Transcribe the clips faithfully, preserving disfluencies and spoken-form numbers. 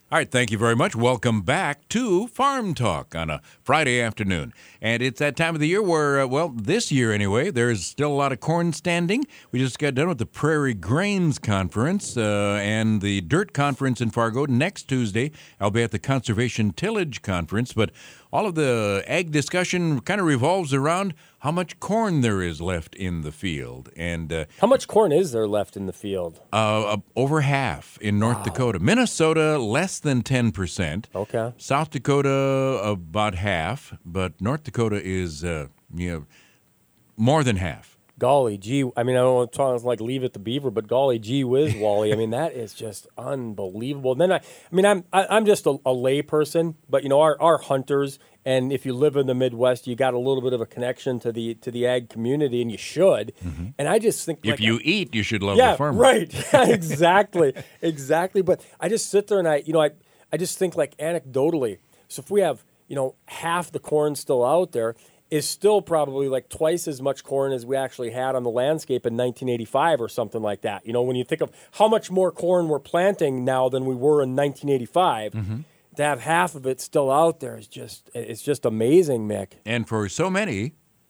All right, thank you very much. Welcome back to Farm Talk on a Friday afternoon. And it's that time of the year where, uh, well, this year anyway, there's still a lot of corn standing. We just got done with the Prairie Grains Conference uh, and the Dirt Conference in Fargo next Tuesday. I'll be at the Conservation Tillage Conference, but all of the ag discussion kind of revolves around how much corn there is left in the field. And uh, how much corn is there left in the field? Uh, uh, over half in North wow. Dakota. Minnesota, less than ten percent. Okay. South Dakota, about half. But North Dakota is, uh, you know, more than half. Golly gee. I mean, I don't want to talk like Leave It to Beaver, but golly gee whiz, Wally. I mean, that is just unbelievable. And then I, I mean, I'm I, I'm just a, a lay person, but, you know, our, our hunters, and if you live in the Midwest, you got a little bit of a connection to the to the ag community, and you should. Mm-hmm. And I just think, if like, you I, eat, you should love yeah, the farmer. Right. Yeah, exactly, exactly. But I just sit there and I, you know, I I just think like anecdotally. So if we have, you know, half the corn still out there, is still probably like twice as much corn as we actually had on the landscape in nineteen eighty-five or something like that. You know, when you think of how much more corn we're planting now than we were in nineteen eighty-five. Mm-hmm. To have half of it still out there is just, it's just amazing, Mick. And for so many,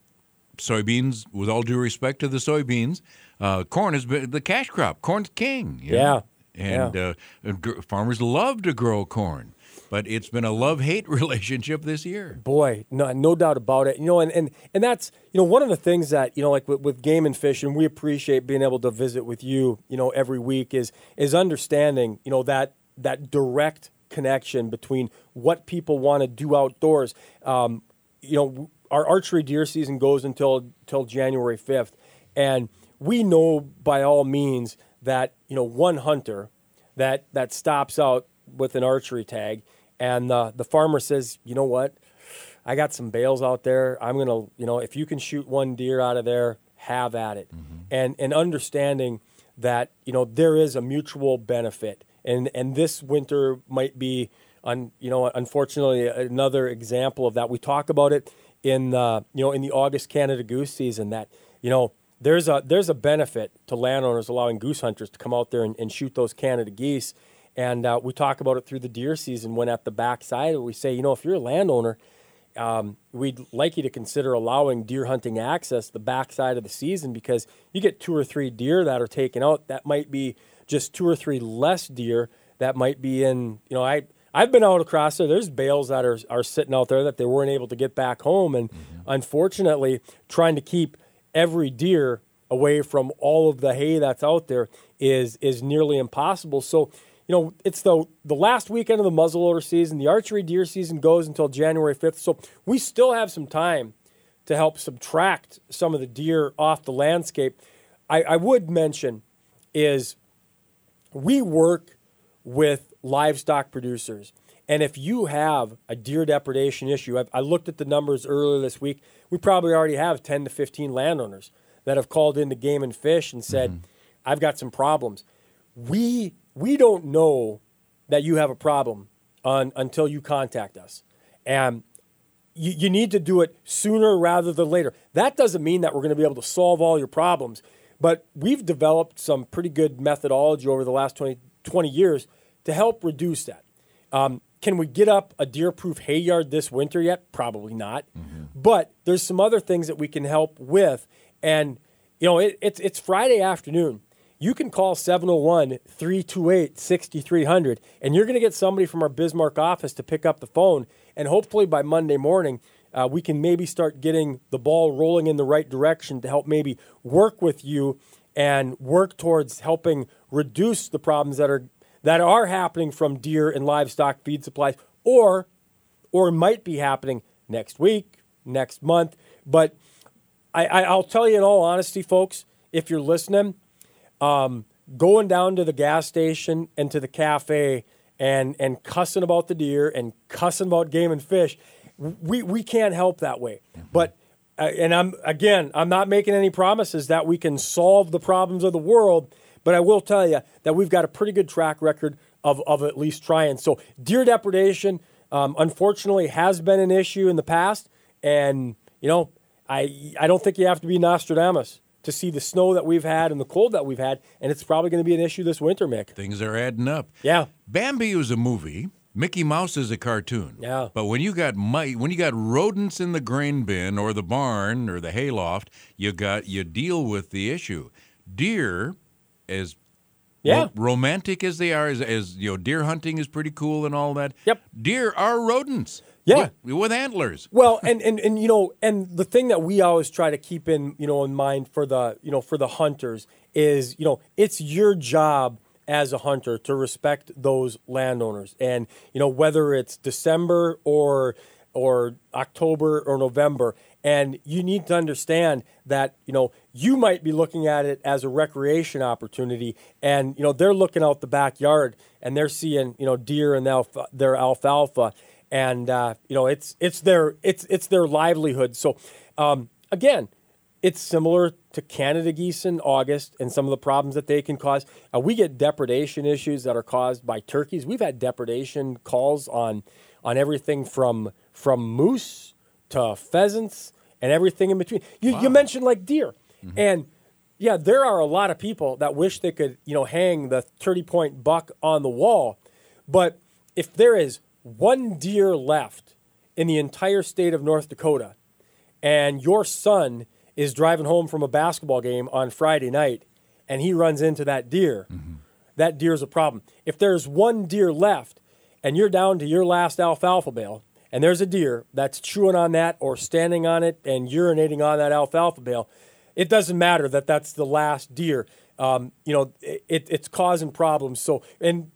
soybeans, with all due respect to the soybeans, uh, corn has been the cash crop. Corn's king. Yeah. Know? And yeah. Uh, farmers love to grow corn. But it's been a love-hate relationship this year. Boy, no, no doubt about it. You know, and, and, and that's, you know, one of the things that, you know, like with, with Game and Fish, and we appreciate being able to visit with you, you know, every week is is understanding, you know, that that direct connection between what people want to do outdoors. Um, you know, our archery deer season goes until until January fifth, and we know by all means that, you know, one hunter that that stops out with an archery tag, and uh, the farmer says, you know what, I got some bales out there. I'm gonna, you know, if you can shoot one deer out of there, have at it. Mm-hmm. And and understanding that, you know, there is a mutual benefit. And and this winter might be, un, you know, unfortunately another example of that. We talk about it in, uh, you know, in the August Canada goose season that, you know, there's a there's a benefit to landowners allowing goose hunters to come out there and, and shoot those Canada geese. And uh, we talk about it through the deer season when at the backside we say, you know, if you're a landowner, um, we'd like you to consider allowing deer hunting access the backside of the season, because you get two or three deer that are taken out. That might be just two or three less deer that might be in, you know, I, I've been out across there. There's bales that are are sitting out there that they weren't able to get back home. And mm-hmm. unfortunately, trying to keep every deer away from all of the hay that's out there is is nearly impossible. So, you know, it's the the last weekend of the muzzleloader season. The archery deer season goes until January fifth. So we still have some time to help subtract some of the deer off the landscape. I, I would mention is we work with livestock producers. And if you have a deer depredation issue, I've, I looked at the numbers earlier this week. We probably already have ten to fifteen landowners that have called into Game and Fish and said, mm-hmm. I've got some problems. We we don't know that you have a problem on, until you contact us. And you, you need to do it sooner rather than later. That doesn't mean that we're going to be able to solve all your problems, but we've developed some pretty good methodology over the last twenty, twenty years to help reduce that. Um, can we get up a deer-proof hay yard this winter yet? Probably not. Mm-hmm. But there's some other things that we can help with. And, you know, it, it's it's Friday afternoon. You can call seven oh one, three two eight, six three zero zero, and you're going to get somebody from our Bismarck office to pick up the phone. And hopefully by Monday morning, uh, we can maybe start getting the ball rolling in the right direction to help maybe work with you and work towards helping reduce the problems that are that are happening from deer and livestock feed supplies, or or might be happening next week, next month. But I, I, I'll tell you in all honesty, folks, if you're listening, um, going down to the gas station and to the cafe and and cussing about the deer and cussing about Game and Fish, we, we can't help that way. Mm-hmm. But uh, and I'm again, I'm not making any promises that we can solve the problems of the world. But I will tell you that we've got a pretty good track record of, of at least trying. So deer depredation, um, unfortunately, has been an issue in the past. And, you know, I I don't think you have to be Nostradamus to see the snow that we've had and the cold that we've had, and it's probably going to be an issue this winter, Mick. Things are adding up. Yeah. Bambi was a movie. Mickey Mouse is a cartoon. Yeah. But when you got mi- when you got rodents in the grain bin or the barn or the hayloft, you got you deal with the issue. Deer, as Yeah. ro- romantic as they are, as, as you know, deer hunting is pretty cool and all that. Yep. Deer are rodents. Yeah. With, with antlers. Well, and, and, and you know, and the thing that we always try to keep in, you know, in mind for the, you know, for the hunters is, you know, it's your job as a hunter to respect those landowners. And, you know, whether it's December or or October or November, and you need to understand that, you know, you might be looking at it as a recreation opportunity, and, you know, they're looking out the backyard and they're seeing, you know, deer and alpha, their alfalfa. And uh, you know, it's it's their it's it's their livelihood. So um, again, it's similar to Canada geese in August and some of the problems that they can cause. Uh, we get depredation issues that are caused by turkeys. We've had depredation calls on on everything from from moose to pheasants and everything in between. You, Wow. you mentioned like deer, mm-hmm. and yeah, there are a lot of people that wish they could, you know, hang the thirty point buck on the wall, but if there is one deer left in the entire state of North Dakota, and your son is driving home from a basketball game on Friday night, and he runs into that deer, mm-hmm. that deer's a problem. If there's one deer left, and you're down to your last alfalfa bale, and there's a deer that's chewing on that or standing on it and urinating on that alfalfa bale, it doesn't matter that that's the last deer. Um, you know, it, it's causing problems. So, and,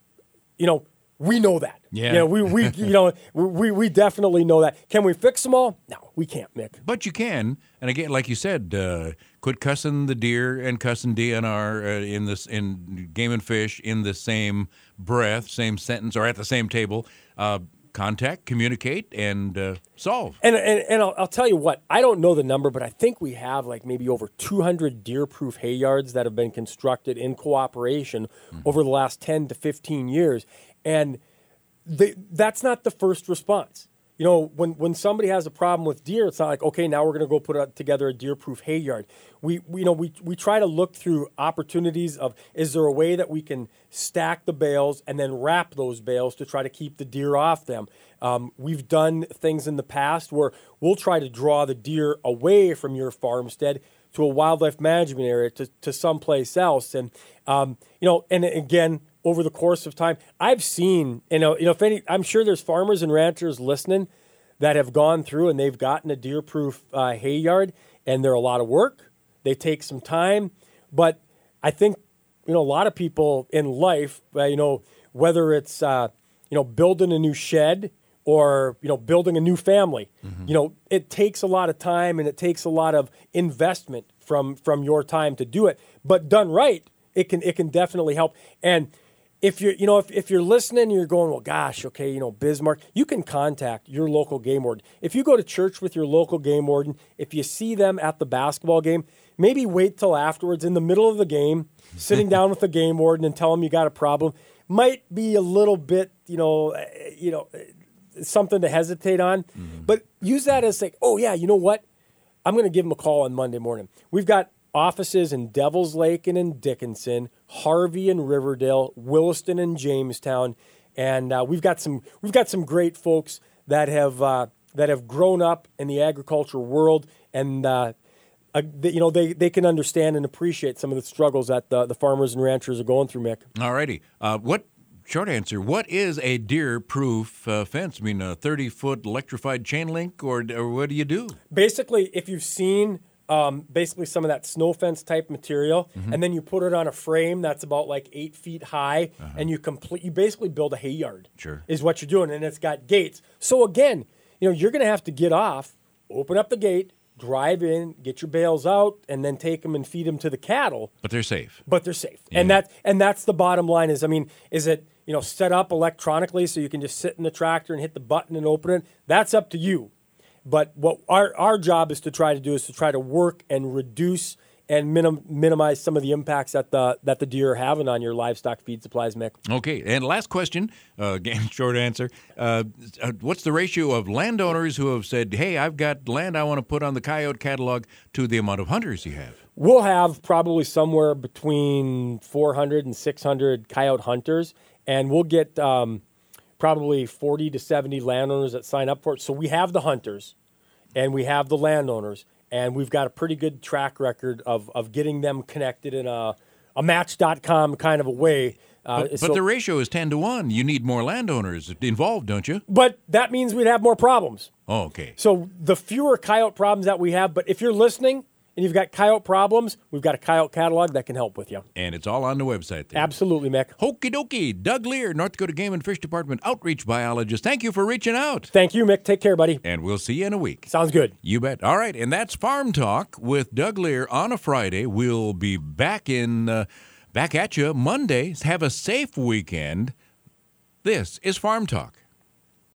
you know, we know that. Yeah. You know, we, we you know we, we definitely know that. Can we fix them all? No, we can't, Mick. But you can, and again, like you said, uh, quit cussing the deer and cussing D N R uh, in this in Game and Fish in the same breath, same sentence, or at the same table. Uh, contact, communicate, and uh, solve. And and, and I'll, I'll tell you what, I don't know the number, but I think we have like maybe over two hundred deer-proof hay yards that have been constructed in cooperation mm-hmm. over the last ten to fifteen years. And they, that's not the first response. You know, when, when somebody has a problem with deer, it's not like, okay, now we're going to go put a, together a deer-proof hay yard. We, we, you know, we, we try to look through opportunities of, is there a way that we can stack the bales and then wrap those bales to try to keep the deer off them? Um, we've done things in the past where we'll try to draw the deer away from your farmstead to a wildlife management area, to, to someplace else. And, um, you know, and again, over the course of time, I've seen, you know, you know, if any, I'm sure there's farmers and ranchers listening that have gone through and they've gotten a deer-proof uh, hay yard, and they're a lot of work. They take some time, but I think, you know, a lot of people in life, uh, you know, whether it's, uh, you know, building a new shed or, you know, building a new family, mm-hmm. you know, it takes a lot of time and it takes a lot of investment from from your time to do it. But done right, it can it can definitely help. And if you're, you know, if, if you're listening and you're going, well, gosh, okay, you know, Bismarck, you can contact your local game warden. If you go to church with your local game warden, if you see them at the basketball game, maybe wait till afterwards in the middle of the game, sitting down with the game warden and tell them you got a problem. Might be a little bit, you know, you know, something to hesitate on, mm-hmm. but use that as like, oh yeah, you know what? I'm going to give them a call on Monday morning. We've got offices in Devils Lake and in Dickinson, Harvey and Riverdale, Williston and Jamestown, and uh, we've got some we've got some great folks that have uh, that have grown up in the agricultural world, and uh, uh, they, you know they, they can understand and appreciate some of the struggles that the, the farmers and ranchers are going through, Mick. All righty. Uh, what short answer? What is a deer-proof uh, fence? I mean, a thirty-foot electrified chain link, or or what do you do? Basically, if you've seen. Um, basically some of that snow fence type material, mm-hmm. and then you put it on a frame that's about like eight feet high, uh-huh. and you complete. You basically build a hay yard. Sure, is what you're doing, and it's got gates. So again, you know, you're going to have to get off, open up the gate, drive in, get your bales out, and then take them and feed them to the cattle. But they're safe. But they're safe, yeah. and that and that's the bottom line. Is I mean, is it you know set up electronically so you can just sit in the tractor and hit the button and open it? That's up to you. But what our, our job is to try to do is to try to work and reduce and minim, minimize some of the impacts that the that the deer are having on your livestock feed supplies, Mick. Okay, and last question, uh, again, short answer. Uh, uh, what's the ratio of landowners who have said, hey, I've got land I want to put on the coyote catalog to the amount of hunters you have? We'll have probably somewhere between four hundred and six hundred coyote hunters, and we'll get um, probably forty to seventy landowners that sign up for it. So we have the hunters, and we have the landowners, and we've got a pretty good track record of, of getting them connected in a, a match dot com kind of a way. Uh, but but so, the ratio is ten to one. You need more landowners involved, don't you? But that means we'd have more problems. Oh, okay. So the fewer coyote problems that we have, but if you're listening and you've got coyote problems, we've got a coyote catalog that can help with you. And it's all on the website there. Absolutely, Mick. Okie dokie. Doug Lear, North Dakota Game and Fish Department outreach biologist. Thank you for reaching out. Thank you, Mick. Take care, buddy. And we'll see you in a week. Sounds good. You bet. All right, and that's Farm Talk with Doug Lear on a Friday. We'll be back in uh, back at you Monday. Have a safe weekend. This is Farm Talk.